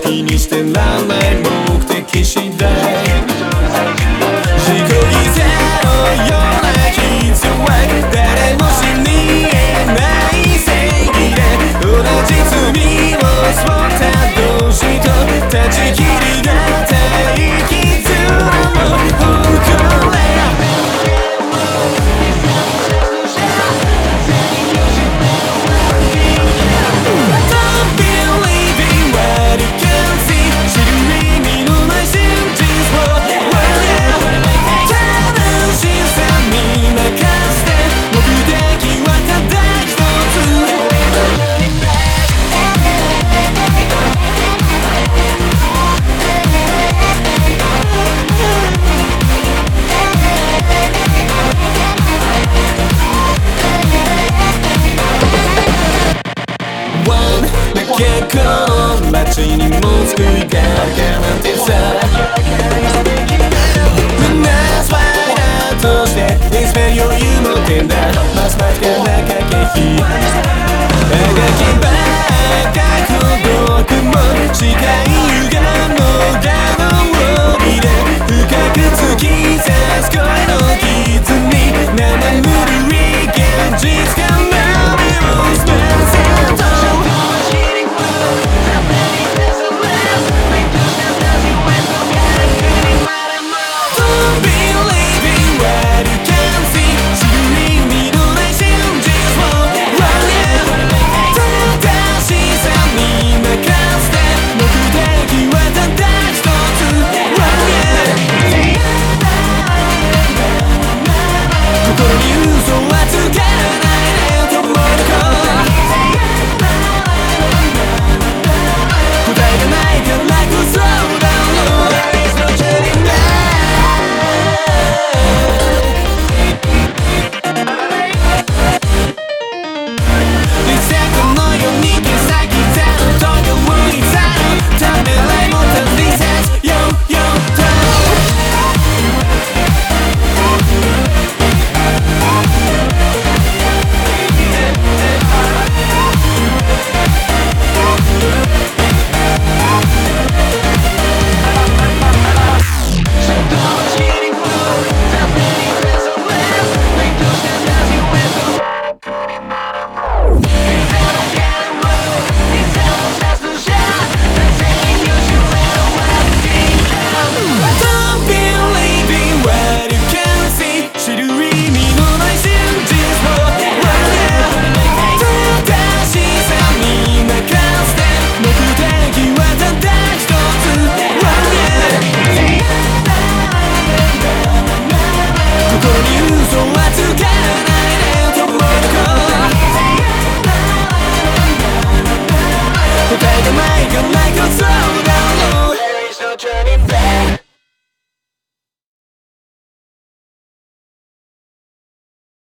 気にしてらんない目的次第自己犠牲のような必要は誰も知り得ない正義で同じ罪を背負った同士と断ち切りがたい傷も誇れ結構の街にも救いがあるかなんてさルナスファイターとしてインスペリ余裕持ってんだますますから駆け引きあがきばっか